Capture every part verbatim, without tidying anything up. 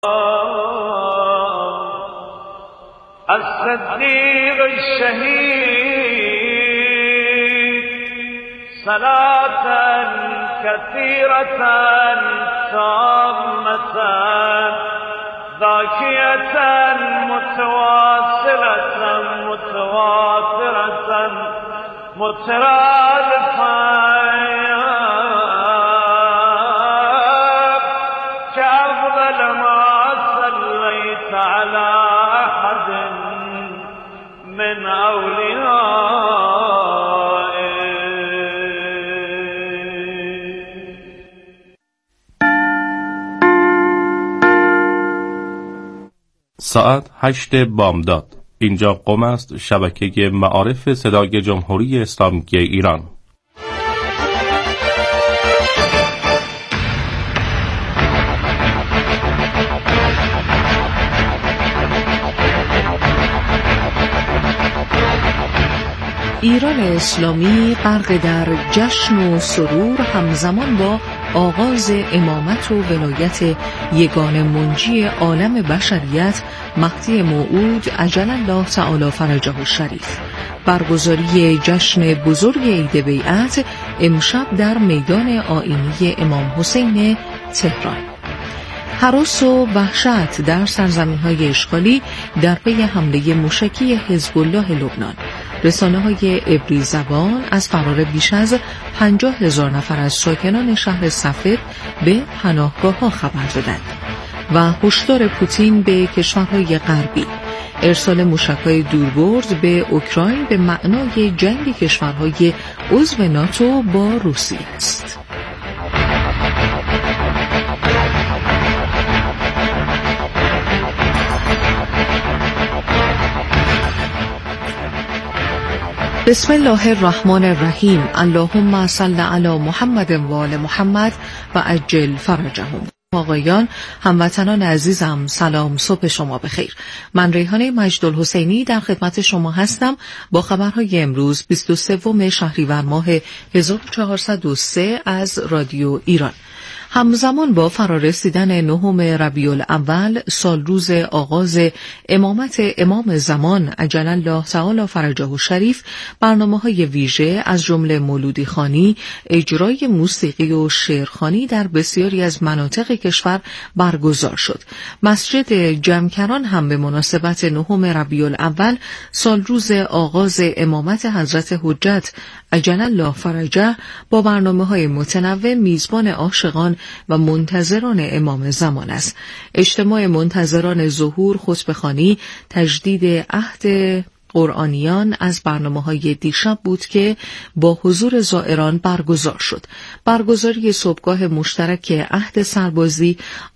الصديق الشهيد صلاة كثيرة تامة ذاكية متواصلة متواترة مترادفة كأفضل ما صليت على أحد من أوليائه. ساعت هشت بامداد. اینجا قم است، شبکه معارف صدای جمهوری اسلامی ایران. ایران اسلامی غرق در جشن و سرور همزمان با آغاز امامت و ولایت یگانه منجی عالم بشریت مهدی موعود عجل الله تعالی فرجه الشریف. برگزاری جشن بزرگ عید بیعت امشب در میدان آیینی امام حسین تهران. هراس و وحشت در سرزمین‌های اشغالی در پی حمله موشکی حزب الله لبنان. رسانه‌های عبری زبان از فرار بیش از پنجاه هزار نفر از ساکنان شهر صفد به پناهگاه‌ها خبر دادند. و هشدار پوتین به کشورهای غربی. ارسال موشک‌های دوربرد به اوکراین به معنای جنگ کشورهای عضو ناتو با روسیه است. بسم الله الرحمن الرحیم. اللهم صل علی محمد و آل محمد و عجل فرجهم. آقایان، هموطنان عزیزم، سلام، صبح شما بخیر. من ریحانه مجدالحسینی در خدمت شما هستم با خبرهای امروز بیست و سوم شهریور ماه هزار و چهارصد و سه از رادیو ایران. همزمان با فرارسیدن نهم ربیع الاول سال روز آغاز امامت امام زمان عجل الله تعالی فرجه الشریف، برنامه‌های ویژه از جمله مولودی خوانی، اجرای موسیقی و شعرخوانی در بسیاری از مناطق کشور برگزار شد. مسجد جمکران هم به مناسبت نهم ربیع الاول سال روز آغاز امامت حضرت حجت عجل الله فرجه با برنامه‌های متنوع میزبان عاشقان و منتظران امام زمان است. اجتماع منتظران ظهور، خطبه‌خوانی، تجدید عهد قرآنیان از برنامه‌های دیشب بود که با حضور زائران برگزار شد. برگزاری صبحگاه مشترک عهد سربازی،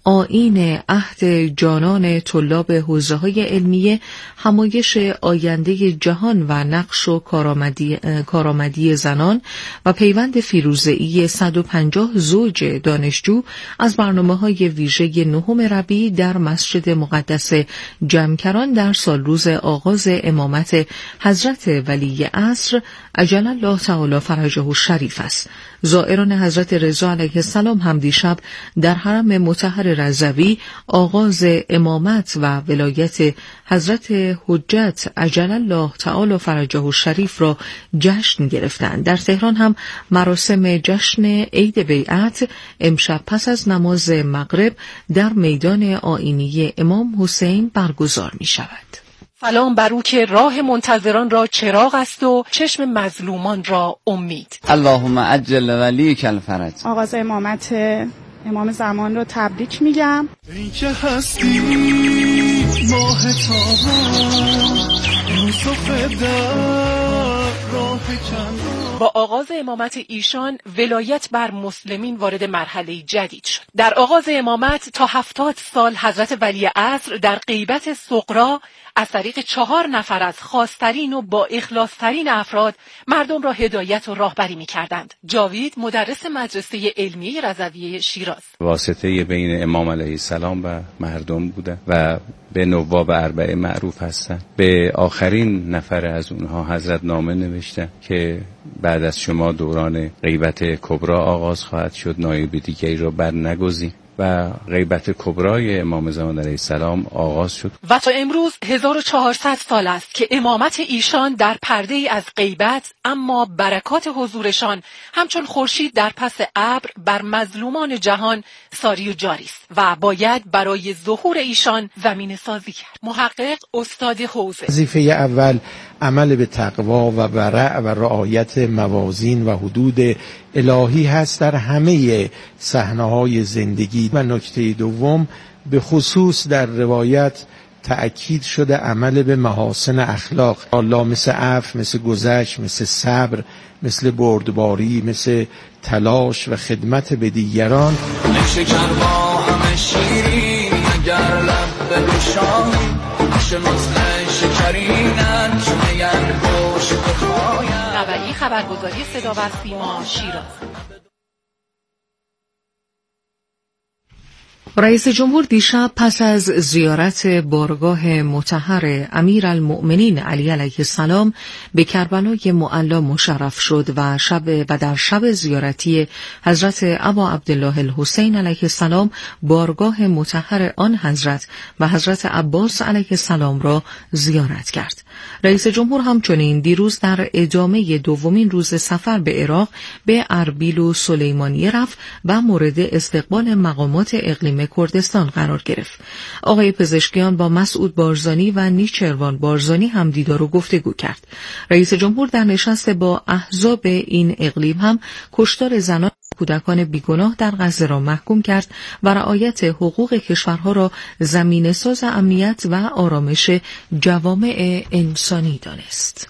آیین عهد جانان طلاب حوزه‌های علمیه، همایش آینده جهان و نقش و کارآمدی کارآمدی زنان و پیوند فیروزه‌ای صد و پنجاه زوج دانشجو از برنامه‌های ویژه نهم ربیع در مسجد مقدس جمکران در سال روز آغاز امامت حضرت ولی عصر عجل الله تعالی فرجه الشریف است. زائران حضرت رضا علیه السلام هم دیشب در حرم مطهر رضوی آغاز امامت و ولایت حضرت حجت عجل الله تعالی فرجه الشریف را جشن گرفتند. در تهران هم مراسم جشن عید بیعت امشب پس از نماز مغرب در میدان آیینی امام حسین برگزار می شود. سلام بر او که راه منتظران را چراغ است و چشم مظلومان را امید. اللهم عجل ولیک الفرج. آغاز امامت امام زمان رو تبریک میگم. ای که هستی ماه تابان یوسف در راه کن. با آغاز امامت ایشان ولایت بر مسلمین وارد مرحله جدید شد. در آغاز امامت تا هفتاد سال حضرت ولی عصر در غیبت صغرا از طریق چهار نفر از خاص‌ترین و با اخلاص‌ترین افراد مردم را هدایت و راهبری می‌کردند. جاوید مدرس مدرسه علمیه رضویه شیراز، واسطه بین امام علیه السلام و مردم بوده و به نواب اربعه معروف هستند. به آخرین نفر از اونها حضرت نامه نوشته که بعد از شما دوران غیبت کبرا آغاز خواهد شد، نایب دیگری را بر نگزین. و غیبت کبرای امام زمان علیه السلام آغاز شد. و تا امروز هزار و چهارصد سال است که امامت ایشان در پرده ای از غیبت، اما برکات حضورشان همچون خورشید در پس ابر بر مظلومان جهان ساری و جاری است و باید برای ظهور ایشان زمین سازی کرد. محقق استاد حوزه: وظیفه اول عمل به تقوا و ورع و رعایت موازین و حدود الهی هست در همه صحنه‌های زندگی. و نکته دوم به خصوص در روایت تأکید شده عمل به محاسن اخلاق، الله مثل عفو، مثل گذشت، مثل صبر، مثل بردباری، مثل تلاش و خدمت به دیگران. شکر با همه شیرین اگر لب به بشاهی عشق مثل شکرینن چمین گوش بخوایم. نوعی خبرگزاری صدا و سیما شیراز. رئیس جمهور دیشب پس از زیارت بارگاه مطهر امیرالمؤمنین علی علیه السلام به کربلای معلی مشرف شد و شب و در شب زیارتی حضرت ابا عبدالله الحسین علیه السلام بارگاه مطهر آن حضرت و حضرت عباس علیه السلام را زیارت کرد. رئیس جمهور همچنین دیروز در ادامه دومین روز سفر به عراق به اربیل و سلیمانیه رفت و مورد استقبال مقامات اقلیم کردستان قرار گرفت. آقای پزشکیان با مسعود بارزانی و نیچروان بارزانی هم دیدار و گفتگو کرد. رئیس جمهور در نشست با احزاب این اقلیم هم کشتار زنان و کودکان بیگناه در غزه را محکوم کرد و رعایت حقوق کشورها را زمینه‌ساز امنیت و آرامش جوامع انسانی دانست.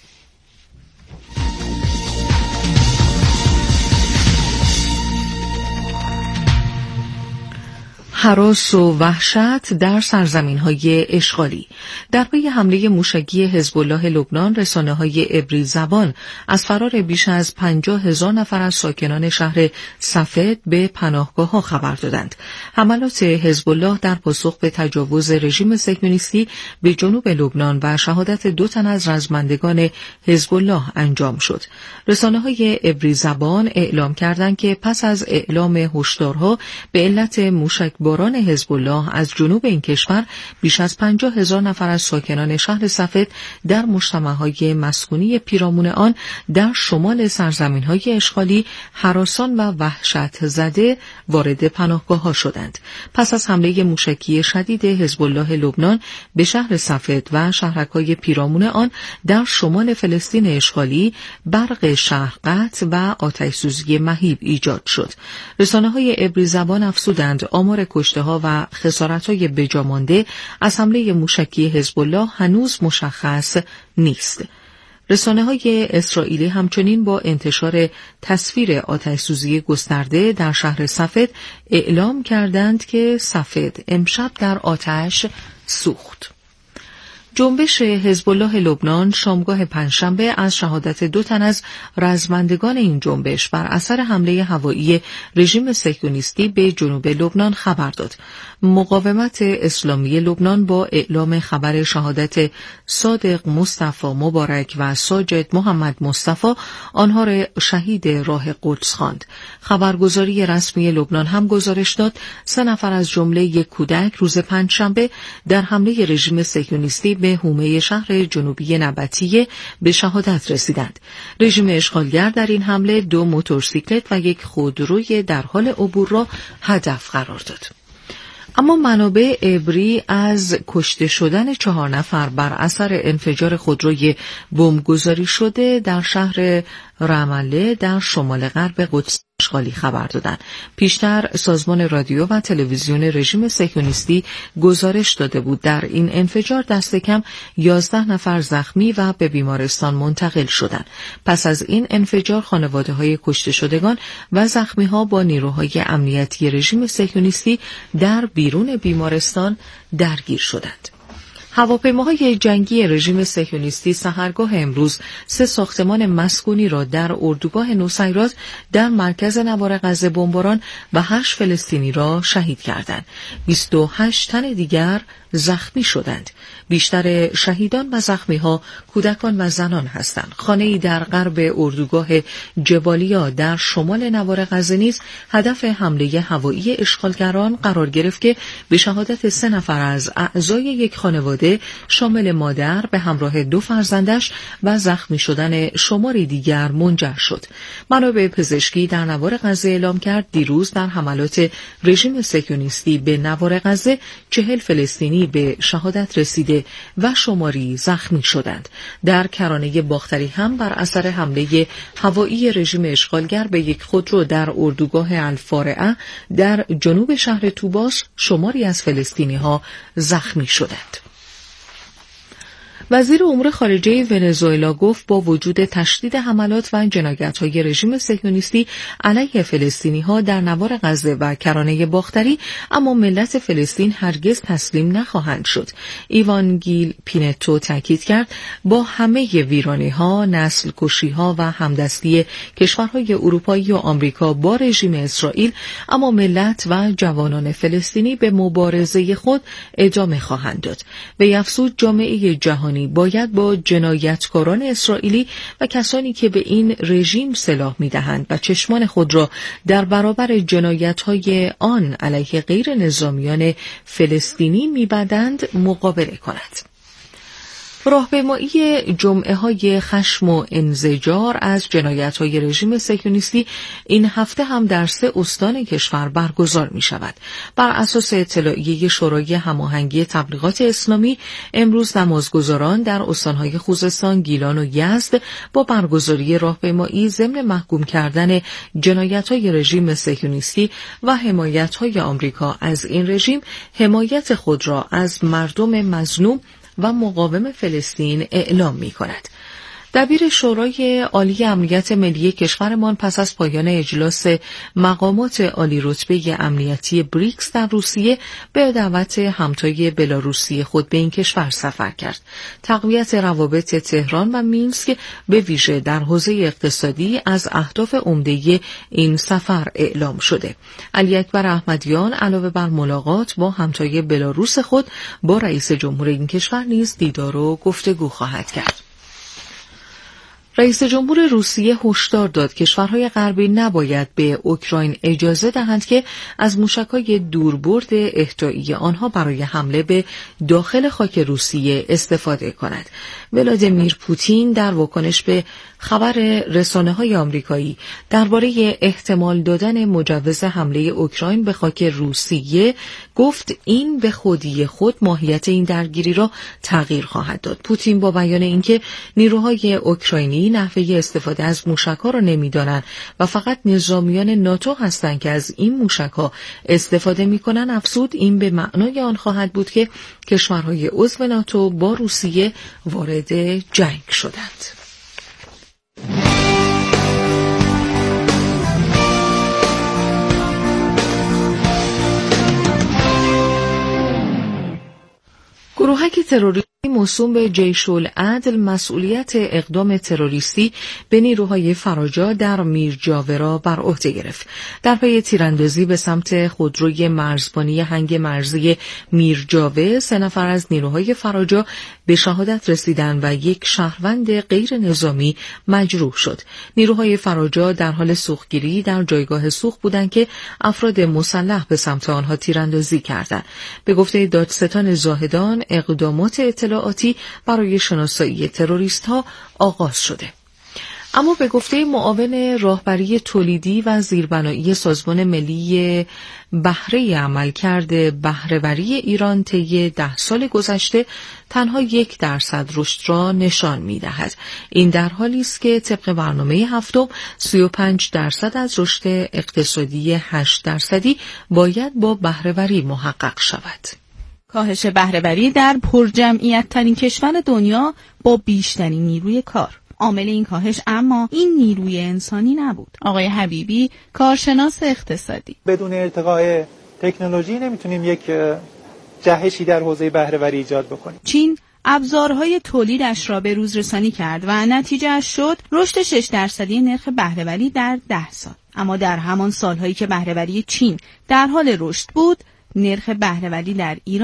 هراس و وحشت در سرزمین‌های اشغالی. در پی حمله موشکی حزب الله لبنان، رسانه‌های عبری زبان از فرار بیش از پنجاه هزار نفر از ساکنان شهر سفید به پناهگاه‌ها خبر دادند. حملات حزب الله در پاسخ به تجاوز رژیم صهیونیستی به جنوب لبنان و شهادت دو تن از رزمندگان حزب الله انجام شد. رسانه‌های عبری زبان اعلام کردند که پس از اعلام هشدارها به علت موشک باران حزب الله از جنوب این کشور، بیش از پنجاه هزار نفر از ساکنان شهر سفید در مجتمع‌های مسکونی پیرامون آن در شمال سرزمین‌های اشغالی هراسان و وحشت زده وارد پناهگاه‌ها شدند. پس از حمله موشکی شدید حزب الله لبنان به شهر سفید و شهرک‌های پیرامون آن در شمال فلسطین اشغالی، برق شهر قطع و آتش‌سوزی مهیب ایجاد شد. رسانه‌های عبری زبان افزودند آمار کشته‌ها و خسارت‌های بجامانده از حمله موشکی حزب الله هنوز مشخص نیست. رسانه‌های اسرائیلی همچنین با انتشار تصویر آتش‌سوزی گسترده در شهر سفید اعلام کردند که سفید امشب در آتش سوخت. جنبش حزب الله لبنان شامگاه پنجشنبه از شهادت دو تن از رزمندگان این جنبش بر اثر حمله هوایی رژیم صهیونیستی به جنوب لبنان خبر داد. مقاومت اسلامی لبنان با اعلام خبر شهادت صادق مصطفی مبارک و ساجد محمد مصطفی آنها را شهید راه قدس خواند. خبرگزاری رسمی لبنان هم گزارش داد سه نفر از جمله یک کودک روز پنجشنبه در حمله رژیم صهیونیستی به حومه شهر جنوبی نبطیه به شهادت رسیدند. رژیم اشغالگر در این حمله دو موتورسیکلت و یک خودروی در حال عبور را هدف قرار داد. اما منابع عبری از کشته شدن چهار نفر بر اثر انفجار خودروی بمبگذاری شده در شهر رمله در شمال غرب قدس اشغالی خبر دادند. پیشتر سازمان رادیو و تلویزیون رژیم صهیونیستی گزارش داده بود در این انفجار دست کم یازده نفر زخمی و به بیمارستان منتقل شدند. پس از این انفجار خانواده‌های کشته شدگان و زخمی‌ها با نیروهای امنیتی رژیم صهیونیستی در بیرون بیمارستان درگیر شدند. هواپیماهای جنگی رژیم صهیونیستی سحرگاه امروز سه ساختمان مسکونی را در اردوگاه نوسیرات در مرکز نوار غزه بمباران و هشت فلسطینی را شهید کردند. بیست و هشت تن دیگر زخمی شدند. بیشتر شهیدان و زخمی‌ها کودکان و زنان هستند. خانه‌ای در غرب اردوگاه جبالیا در شمال نوار غزه نیز هدف حمله هوایی اشغالگران قرار گرفت که به شهادت سه نفر از اعضای یک خانواده شامل مادر به همراه دو فرزندش و زخمی شدن شماری دیگر منجر شد. منابع پزشکی در نوار غزه اعلام کرد دیروز در حملات رژیم صهیونیستی به نوار غزه چهل فلسطینی به شهادت رسیده و شماری زخمی شدند. در کرانه باختری هم بر اثر حمله هوایی رژیم اشغالگر به یک خودرو در اردوگاه الفارعه در جنوب شهر توباس شماری از فلسطینی‌ها زخمی شدند. وزیر امور خارجه ونزوئلا گفت با وجود تشدید حملات و جنایت‌های رژیم صهیونیستی علیه فلسطینی‌ها در نوار غزه و کرانه باختری، اما ملت فلسطین هرگز تسلیم نخواهند شد. ایوان گیل پینتو تاکید کرد با همه ویرانی‌ها، نسل کشی‌ها و همدستی کشورهای اروپایی و آمریکا با رژیم اسرائیل، اما ملت و جوانان فلسطینی به مبارزه خود ادامه خواهند داد. به افزود جامعه جهانی باید با جنایتکاران اسرائیلی و کسانی که به این رژیم سلاح می‌دهند و چشمان خود را در برابر جنایت‌های آن علیه غیر نظامیان فلسطینی می‌بندند مقابله کند. راهپیمایی جمعه‌های خشم و انزجار از جنایت‌های رژیم صهیونیستی این هفته هم در سه استان کشور برگزار می‌شود. بر اساس اطلاعیه شورای هماهنگی تبلیغات اسلامی، امروز نمازگزاران در استان‌های خوزستان، گیلان و یزد با برگزاری راهپیمایی ضمن محکوم کردن جنایت‌های رژیم صهیونیستی و حمایت‌های آمریکا از این رژیم، حمایت خود را از مردم مظلوم و مقاوم فلسطین اعلام می کند. دبیر شورای عالی امنیت ملی کشورمان پس از پایان اجلاس مقامات عالی رتبه امنیتی بریکس در روسیه به دعوت همتای بلاروسی خود به این کشور سفر کرد. تقویت روابط تهران و مینسک به ویژه در حوزه اقتصادی از اهداف عمده این سفر اعلام شده. علی اکبر احمدیان علاوه بر ملاقات با همتای بلاروس خود با رئیس جمهور این کشور نیز دیدار و گفتگو خواهد کرد. رئیس جمهور روسیه هشدار داد کشورهای غربی نباید به اوکراین اجازه دهند که از موشک‌های دوربرد اهدایی آنها برای حمله به داخل خاک روسیه استفاده کند. ولادیمیر پوتین در واکنش به خبر رسانه‌های آمریکایی درباره احتمال دادن مجوز حمله اوکراین به خاک روسیه گفت این به خودی خود ماهیت این درگیری را تغییر خواهد داد. پوتین با بیان اینکه نیروهای اوکراینی نحوه استفاده از موشک‌ها را نمی‌دانند و فقط نظامیان ناتو هستند که از این موشک‌ها استفاده می‌کنند، افزود این به معنای آن خواهد بود که کشورهای عضو ناتو با روسیه وارد جنگ شدند. گروهک تروریستی موسوم به جیش العدل مسئولیت اقدام تروریستی به نیروهای فراجا در میرجاوه را بر عهده گرفت. در پی تیراندازی به سمت خودروی مرزبانی هنگ مرزی میرجاوه، سه نفر از نیروهای فراجا به شهادت رسیدند و یک شهروند غیر نظامی مجروح شد. نیروهای فراجا در حال سوختگیری در جایگاه سوخت بودند که افراد مسلح به سمت آنها تیراندازی کردند. به گفته دادستان زاهدان، اقدامات اطلاعاتی برای شناسایی تروریست‌ها آغاز شده. اما به گفته معاون راهبری تولیدی و زیربنایی سازمان ملی بهره عملکرد بهره‌وری ایران طی ده سال گذشته تنها یک درصد رشد را نشان می‌دهد. این در حالی است که طبق برنامه هفتم سی و پنج درصد از رشد اقتصادی هشت درصدی باید با بهره‌وری محقق شود. کاهش بهره‌وری در پرجمعیت ترین کشور دنیا با بیشترین نیروی کار. عامل این کاهش اما این نیروی انسانی نبود. آقای حبیبی، کارشناس اقتصادی: بدون ارتقاء تکنولوژی نمیتونیم یک جهشی در حوزه بهره‌وری ایجاد بکنیم. چین ابزارهای تولیدش را به روز رسانی کرد و نتیجه‌اش شد رشد شش درصدی نرخ بهره‌وری در ده سال. اما در همان سالهایی که بهره‌وری چین در حال رشد بود، نرخ بهره‌وری در ایران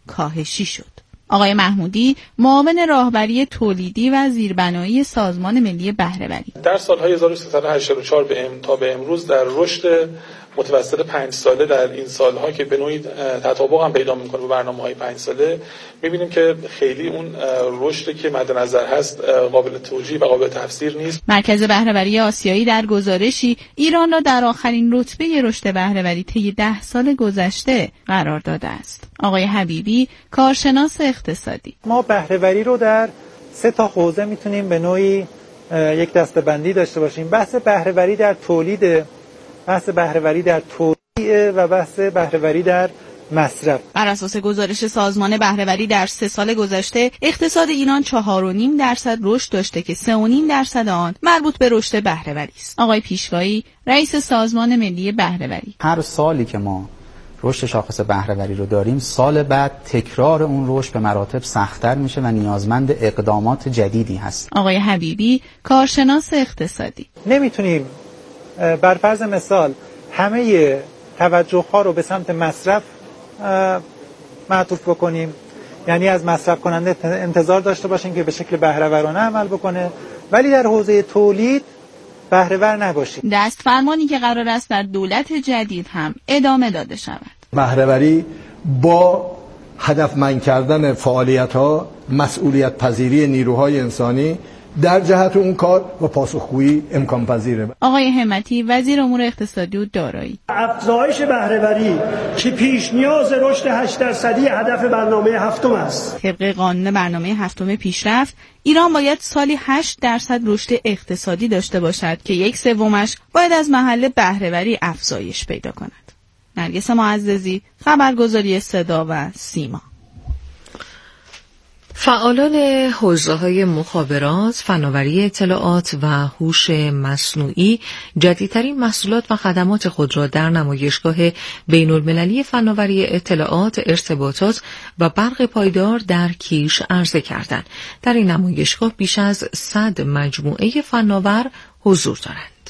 کاهشی شد. آقای محمودی معاون راهبری تولیدی و زیربنایی سازمان ملی بهره‌وری: در سالهای هزار و سیصد و هشتاد و چهار به ام تا به امروز در رشد متوسط پنج ساله در این سالها که به نوعی تطابق هم پیدا میکنه با برنامه‌های پنج ساله، می‌بینیم که خیلی اون رشدی که مد نظر هست قابل توجیه و قابل تفسیر نیست. مرکز بهره‌وری آسیایی در گزارشی ایران را در آخرین رتبه رشد بهره‌وری طی ده سال گذشته قرار داده است. آقای حبیبی، کارشناس اقتصادی: ما بهره‌وری رو در سه تا حوزه میتونیم به نوعی یک دسته‌بندی داشته باشیم. بحث بهره‌وری در تولید، بحث بهره‌وری در توزیع و بحث بهره‌وری در مصرف. بر اساس گزارش سازمان بهره‌وری در سه سال گذشته اقتصاد ایران چهار و نیم درصد رشد داشته که سه و نیم درصد آن مربوط به رشد بهره‌وری است. آقای پیشوایی، رئیس سازمان ملی بهره‌وری: هر سالی که ما رشد شاخص بهره‌وری رو داریم، سال بعد تکرار اون رشد به مراتب سخت‌تر میشه و نیازمند اقدامات جدیدی هست. آقای حبیبی، کارشناس اقتصادی: نمیتونیم بر فرض مثال همه توجه ها رو به سمت مصرف معطوف بکنیم، یعنی از مصرف کننده انتظار داشته باشیم که به شکل بهره‌ورانه عمل بکنه، ولی در حوزه تولید بهره‌ور نباشیم. دست فرمانی که قرار است در دولت جدید هم ادامه داده شود. بهره‌وری با هدفمند کردن فعالیت‌ها، مسئولیت پذیری نیروهای انسانی در جهت اون کار و پاسخگویی امکان پذیره. آقای همتی، وزیر امور اقتصادی و دارایی: افزایش بهره‌وری که پیش نیاز رشد هشت درصدی هدف برنامه هفتم است. طبق قانون برنامه هفتم پیشرفت، ایران باید سالی هشت درصد رشد اقتصادی داشته باشد که یک سومش باید از محل بهره‌وری افزایش پیدا کند. نرگس معززی، خبرگزاری صدا و سیما. فعالان حوزه‌های مخابرات، فناوری اطلاعات و هوش مصنوعی جدیدترین محصولات و خدمات خود را در نمایشگاه بین‌المللی فناوری اطلاعات، ارتباطات و برق پایدار در کیش عرضه کردند. در این نمایشگاه بیش از صد مجموعه فناور حضور دارند.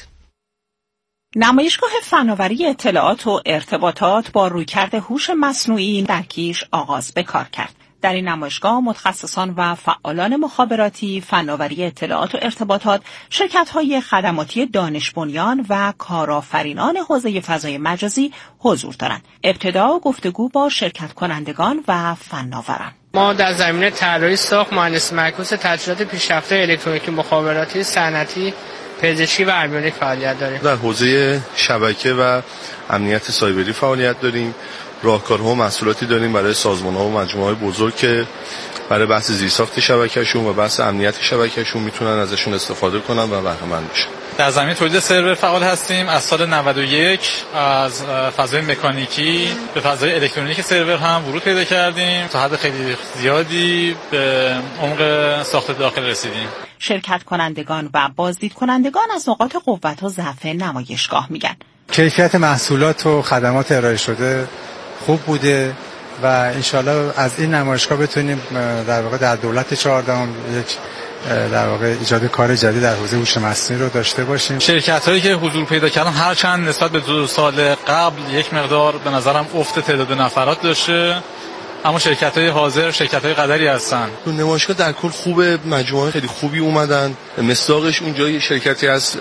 نمایشگاه فناوری اطلاعات و ارتباطات با رویکرد هوش مصنوعی در کیش آغاز به کار کرد. در این نمایشگاه متخصصان و فعالان مخابراتی، فناوری اطلاعات و ارتباطات، شرکت‌های خدماتی دانش بنیان و کارآفرینان حوزه فضای مجازی حضور دارند. ابتدا گفتگو با شرکت کنندگان و فناوران. ما در زمینه طراحی، ساخت، مهندسی معکوس، تجهیزات پیشرفته الکترونیکی، مخابراتی، صنعتی، پزشکی و ارگونیک فعالیت داریم. در حوزه شبکه و امنیت سایبری فعالیت داریم. راهکارها و محصولاتی داریم برای سازمان‌ها و مجموعه‌های بزرگ که برای بحث زیرساخت شبکه‌شون و بحث امنیت شبکه‌شون میتونن ازشون استفاده کنن و بهره مند بشن. در زمینه تولید سرور فعال هستیم. از سال نود و یک از فضای مکانیکی به فضای الکترونیک سرور هم ورود پیدا کردیم. تا حد خیلی زیادی به عمق ساخت داخل رسیدیم. شرکت کنندگان و بازدید کنندگان از نقاط قوت و ضعف نمایشگاه میگن. کیفیت محصولات و خدمات ارائه شده خوب بوده و انشالله از این نمایشگاه بتونیم در واقع در دولت چهاردهم یک در واقع ایجاد کار جدید در حوزه هوش مصنوعی رو داشته باشیم. شرکت‌هایی که حضور پیدا کردن هر چند نسبت به دو سال قبل یک مقدار به نظرم افت تعداد نفرات داشته، اما شرکت‌های حاضر شرکت‌های قدری هستن. تو نمایشگاه در کل خوبه، مجموعه خیلی خوبی اومدن. مصداقش اونجا یه شرکتی هست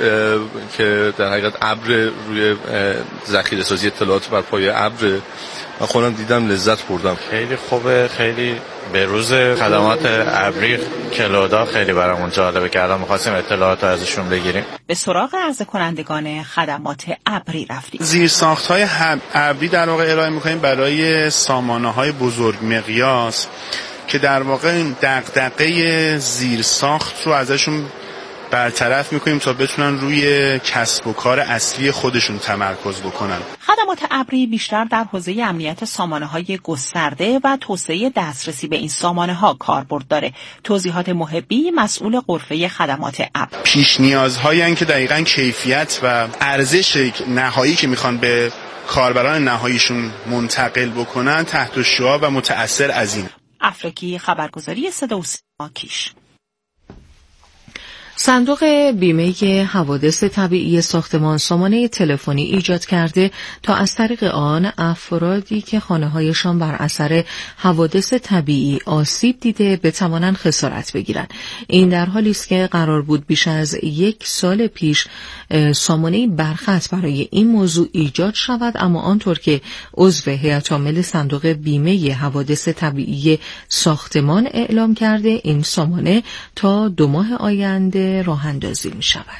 که در حقیقت ابر روی ذخیره‌سازی اطلاعات بر پایه ابر. من خودم دیدم، لذت بردم. خیلی خوبه، خیلی به روز خدمات ابری کلودا خیلی برامون جالبه که الان می‌خواستیم اطلاعات ازشون بگیریم. به سراغ عرضه کنندگان خدمات ابری رفتیم. زیرساخت‌های ابری در واقع ارائه می‌کنیم برای سامانه‌های بزرگ مقیاس که در واقع دغدغه زیرساخت رو ازشون برطرف میکنیم تا بتونن روی کسب و کار اصلی خودشون تمرکز بکنن. خدمات ابری بیشتر در حوزه امنیت سامانه‌های گسترده و توسعه دسترسی به این سامانه‌ها کاربرد داره. توضیحات محبی، مسئول غرفه خدمات ابر. پیش نیازهایی هستند که دقیقاً کیفیت و ارزش نهایی که میخوان به کاربران نهاییشون منتقل بکنن تحت شعاع و متأثر از این. افرکی، خبرگزاری صدا و سیما، کیش. صندوق بیمه حوادث طبیعی ساختمان سامانه تلفنی ایجاد کرده تا از طریق آن افرادی که خانه‌هایشان بر اثر حوادث طبیعی آسیب دیده بتوانند خسارت بگیرند. این در حالی است که قرار بود بیش از یک سال پیش سامانه برخط برای این موضوع ایجاد شود، اما آنطور که عضو هیئت عامل صندوق بیمه حوادث طبیعی ساختمان اعلام کرده، این سامانه تا دو ماه آینده راه اندازی می شود.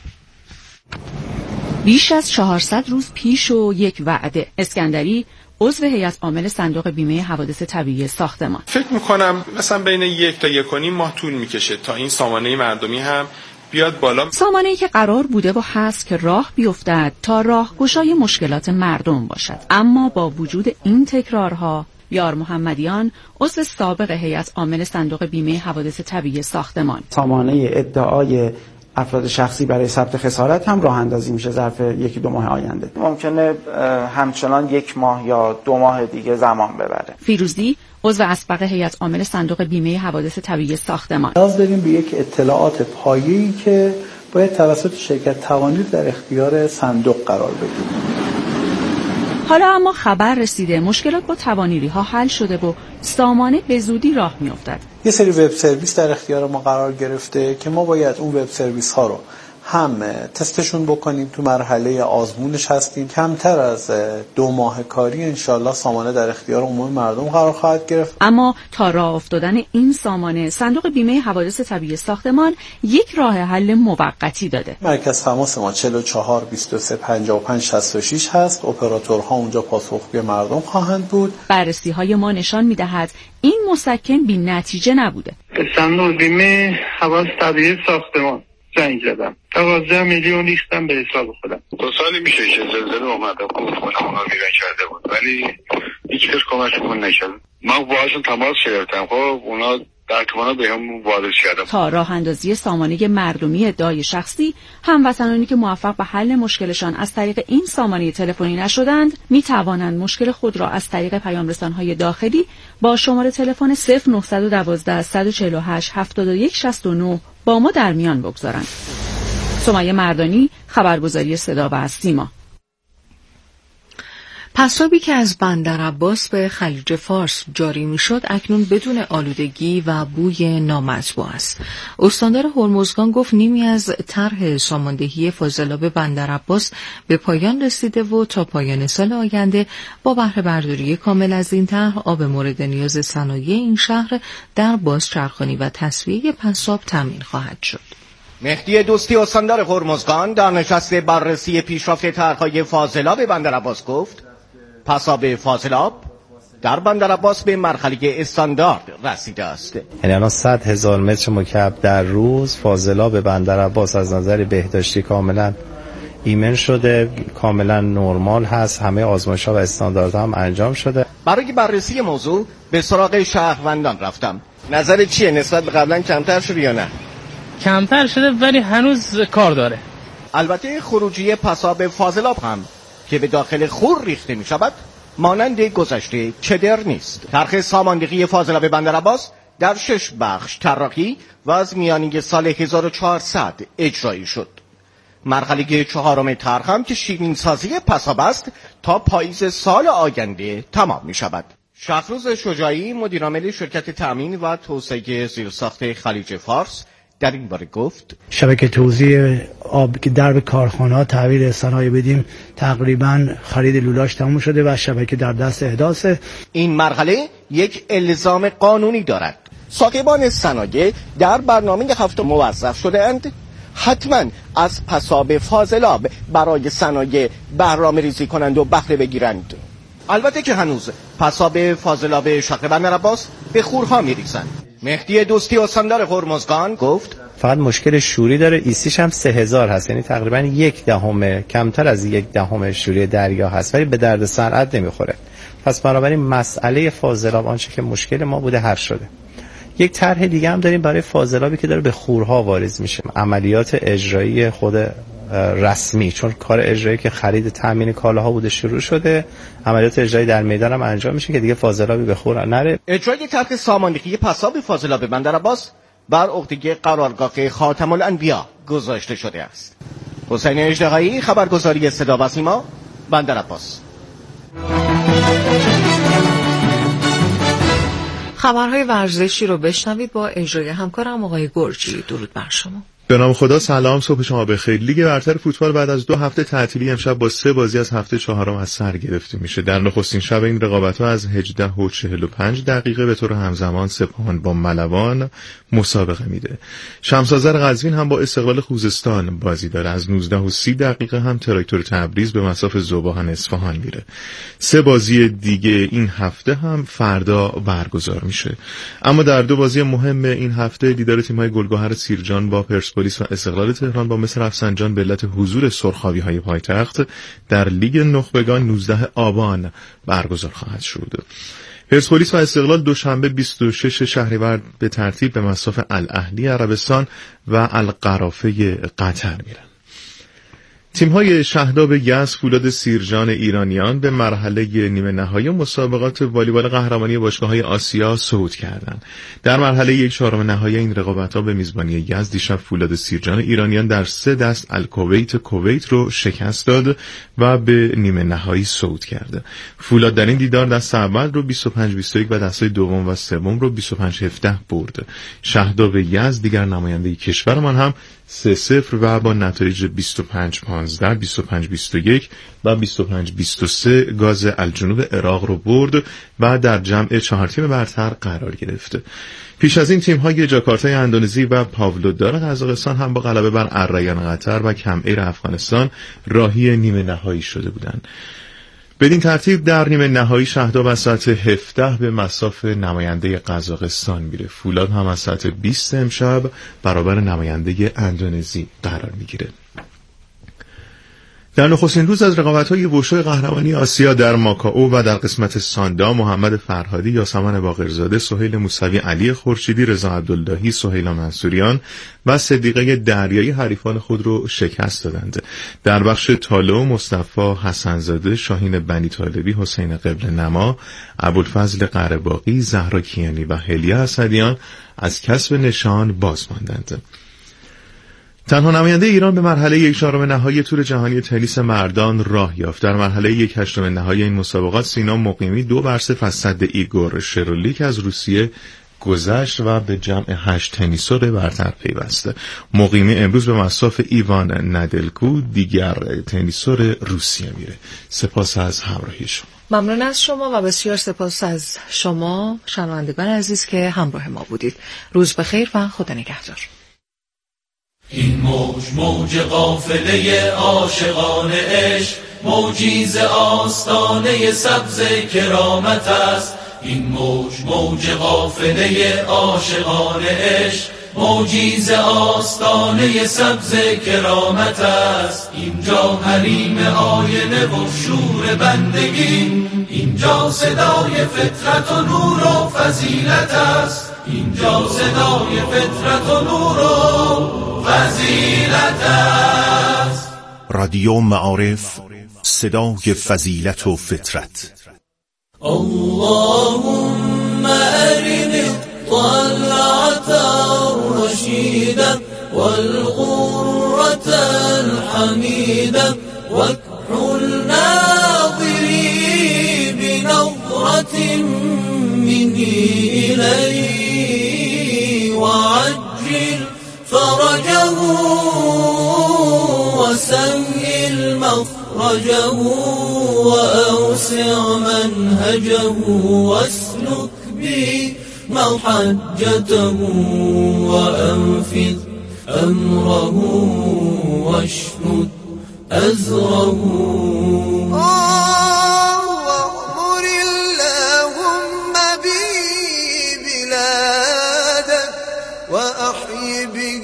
بیش از چهارصد روز پیش و یک وعده. اسکندری، عضو هیئت عامل صندوق بیمه حوادث طبیعی ساختمان: فکر میکنم مثلا بین یک تا یک و نیم ماه طول میکشه تا این سامانه مردمی هم بیاد بالا. سامانه‌ای که قرار بوده و هست که راه بیفتد تا راهگشای مشکلات مردم باشد، اما با وجود این تکرارها، یار محمدیان، عضو سابق هیئت عامل صندوق بیمه حوادث طبیعی ساختمان: سامانه ادعای افراد شخصی برای ثبت خسارت هم راه اندازی میشه ظرف یکی دو ماه آینده. ممکنه همچنان یک ماه یا دو ماه دیگه زمان ببره. فیروزی، عضو اسبق هیئت عامل صندوق بیمه حوادث طبیعی ساختمان: نیاز داریم به یک اطلاعات پایه‌ای که باید توسط شرکت توانیر در اختیار صندوق قرار بگیره. حالا اما خبر رسیده مشکلات با توانیری ها حل شده و سامانه به زودی راه میافتد. یه سری وب سرویس در اختیار ما قرار گرفته که ما باید اون وب سرویس ها رو هم تستشون بکنیم، تو مرحله آزمونش هستیم. کمتر از دو ماه کاری انشالله سامانه در اختیار عموم مردم قرار خواهد گرفت. اما تا راه افتادن این سامانه، صندوق بیمه حوادث طبیعی ساختمان یک راه حل موقتی داده. مرکز تماس ما چهل و چهار بیست و سه پنجاه و پنج شصت و شش هست. اپراتورها اونجا پاسخگوی مردم خواهند بود. بررسی های ما نشان میدهد این مسکن بی نتیجه نبوده. صندوق بیمه حوادث طبیعی ساختمان زنگ زدم، دوازده میلیون ریختم به حساب خودم. دو سالی میشه که زلزله اومده بود، خونه اونا ویران کرده بود، ولی هیچ کس کمکمون نکرد. من باهاشون تماس گرفتم، خب اونا در توانه به هم وارد کردم. تا راه اندازی سامانه مردمی ادعای شخصی، هموطنانی که موفق به حل مشکلشان از طریق این سامانه تلفنی نشدند، می توانند مشکل خود را از طریق پیامرسان‌های داخلی با شماره تلفن صفر نه یک دو یک چهار هشت هفت یک شش نه با ما در میان بگذارند. سمیه مردانی، خبرگزاری صدا و سیما. پسابی که از بندر عباس به خلیج فارس جاری میشد اکنون بدون آلودگی و بوی نامطبوع است. استاندار هرمزگان گفت نیمی از طرح ساماندهی فاضلاب بندر عباس به پایان رسیده و تا پایان سال آینده با بهره برداری کامل از این طرح آب مورد نیاز صنایع این شهر در بازچرخانی و تصفیه پساب تامین خواهد شد. مهدی دوستی استاندار هرمزگان در نشست بررسی پیشرفت طرح‌های فاضلاب بندر عباس گفت پساب فاضلاب در بندر عباس به مرحله استاندارد رسیده است. یعنی الان صد هزار متر مکعب در روز فاضلاب بندر عباس از نظر بهداشتی کاملا ایمن شده، کاملا نرمال هست، همه آزمایش‌ها و استانداردها هم انجام شده. برای بررسی موضوع به سراغ شهروندان رفتم. نظر چیه؟ نسبت به قبلا کمتر شده یا نه؟ کمتر شده ولی هنوز کار داره. البته خروجی پساب فاضلاب هم که به داخل خور ریخته می شود مانند گذشته چدر نیست. طرح ساماندهی فاضلاب بندر عباس در شش بخش طراحی و از میانه سال هزار و چهارصد اجرایی شد. مرحله چهارم طرح هم که شیرین سازی پساب است تا پاییز سال آینده تمام می شود. شهروز شجاعی مدیرعامل شرکت تامین و توسعه زیرساخت خلیج فارس در این باره گفت شبکه توزیع آب که درب کارخانه‌ها تحویل صنایع بدیم تقریبا خرید لولاش تموم شده و شبکه در دست احداثه. این مرحله یک الزام قانونی دارد. ساکبان صنایع در برنامه هفته موظف شده اند حتما از پساب فاضلاب برای صنایع بهره‌آمدی ریزی کنند و بهره بگیرند. البته که هنوز پساب فاضلاب شهر بندر عباس به خورها می‌ریزند. مهدی دوستی استاندار هرمزگان گفت فقط مشکل شوری داره، ایسیش هم سه هزار هست، یعنی تقریبا یک دهم، کمتر از یک دهم شوری دریا هست، ولی به درد صنعت نمیخوره. پس بنابراین مسئله فاضلاب آنچه که مشکل ما بوده حل شده. یک طرح دیگه هم داریم برای فاضلابی که داره به خورها واریز میشه. عملیات اجرایی خود رسمی، چون کار اجرایی که خرید تامین کالاها بوده شروع شده، عملیات اجرایی در میدان هم انجام میشه که دیگه فاضلابی به خور نره. اجرای طرح ساماندهی پساب فاضلاب بندر عباس بر عهده قرارگاه خاتم الانبیا گذاشته شده است. حسین اژدهایی، خبرگزاری صدا و سیما، بندر عباس. خبرهای ورزشی رو بشنوید با اجرای همکارم آقای گرجی. درود بر شما. به نام خدا، سلام، صبح شما بخیر. لیگ برتر فوتبال بعد از دو هفته تعطیلی امشب با سه بازی از هفته چهارم از سر گرفته میشه. در نخستین شب این رقابت‌ها از هجده و چهل و پنج دقیقه به طور همزمان سپاهان با ملوان مسابقه میده. شمس آذر قزوین هم با استقلال خوزستان بازی داره. از نوزده و سی دقیقه هم تراکتور تبریز به مصاف ذوباهن اصفهان میره. سه بازی دیگه این هفته هم فردا برگزار میشه. اما در دو بازی مهم این هفته دیدار تیم‌های گلگهر سیرجان با پرسپولیس و استقلال تهران با مس رفسنجان به علت حضور سرخاوی‌های پایتخت در لیگ نخبگان نوزده آبان برگزار خواهد شد. پرسپولیس و استقلال دوشنبه بیست و شش شهریور به ترتیب به مصاف الاهلی عربستان و القرافه قطر میرن. تیم‌های شهداب یزد، فولاد سیرجان ایرانیان به مرحله نیمه نهایی مسابقات والیبال قهرمانی باشگاه‌های آسیا صعود کردند. در مرحله یک چهارم نهایی این رقابت‌ها به میزبانی یزد دیشب فولاد سیرجان ایرانیان در سه دست الکویت کویت رو شکست داد و به نیمه نهایی صعود کرد. فولاد در این دیدار دست اول رو بیست و پنج بیست و یک و دست‌های دوم و سوم رو بیست و پنج هفده برد. شهداب یزد، دیگر نماینده کشورمان، هم سه صفر و با نتایج بیست و پنج پانزده، بیست و پنج بیست و یک و بیست و پنج بیست و سه گاز الجنوب عراق رو برد و در جمع چهار تیم برتر قرار گرفت. پیش از این تیم‌های جاکارتای اندونزی و پاولودار قزاقستان هم با غلبه بر الریان قطر و کم ایر افغانستان راهی نیمه نهایی شده بودند. بدین ترتیب در نیمه نهایی شهداب از ساعت هفده به مصاف نماینده قزاقستان میره. فولاد هم از ساعت بیست امشب برابر نماینده اندونزی قرار میگیره. در نخستین روز از رقابت‌های وشو قهرمانی آسیا در ماکائو و در قسمت ساندا، محمد فرهادی، یاسمن باقرزاده، سهیل موسوی، علی خورشیدی، رضا عبداللهی، سهیلا منصوریان و صدیقه دریایی حریفان خود را شکست دادند. در بخش تالو، مصطفی حسنزاده، شاهین بنی طالبی، حسین قبل نما، ابوالفضل قره‌باغی، زهرا کیانی و هلیه اسدیان از کسب نشان باز ماندند. تنها نماینده ایران به مرحله یک چهارم نهایی تور جهانی تنیس مردان راه یافت. در مرحله یک هشتم نهایی این مسابقات سینا مقیمی دو بر صفر از صد ایگور شرولیک از روسیه گذشت و به جمع هشت تنیسور برتر پیوسته. مقیمی امروز به مصاف ایوان ندلکو، دیگر تنیسور روسیه، میره. سپاس از همراهی شما. ممنون از شما و بسیار سپاس از شما شنوندگان عزیز که همراه ما بودید. روز بخیر و خدا نگهدار. این موج موج قافله عاشقان عشق، موجی ز آستانه سبز کرامت است. این موج موج قافله عاشقان عشق، موجی ز آستانه سبز کرامت است. اینجا حریم آینه و شور بندگی، اینجا صدای فطرت و نور و فضیلت است. اینجا صدای فطرت و نور و فضیلت است. رادیو معارف، صدای فضیلت و فطرت. اللهم أرني الطلعة الرشيدة والغرة الحميدة واكحل ناظري بنظرة مني إلي وعجل فرجه وسهل مخرجه وأوسع منهجه واسلك بي محجته وأنفذ أمره واشدد أزره. واغمر اللهم بي بلادك وأحي به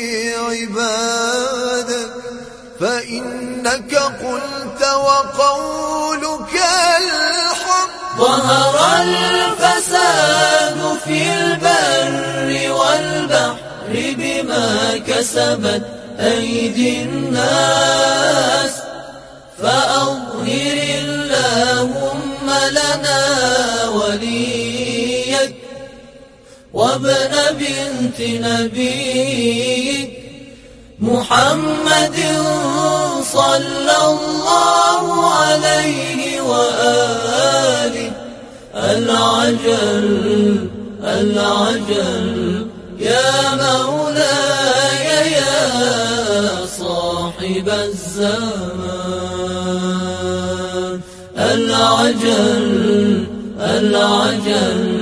عبادك، فإنك قلت وقولك الحق. ظهر الفساد في البر والبحر بما كسبت أيدي الناس، فأظهر اللهم لنا وليك وابن بنت نبيك محمد صلى الله عليه وآله. العجل العجل يا مولاي يا صاحب الزمان. العجل العجل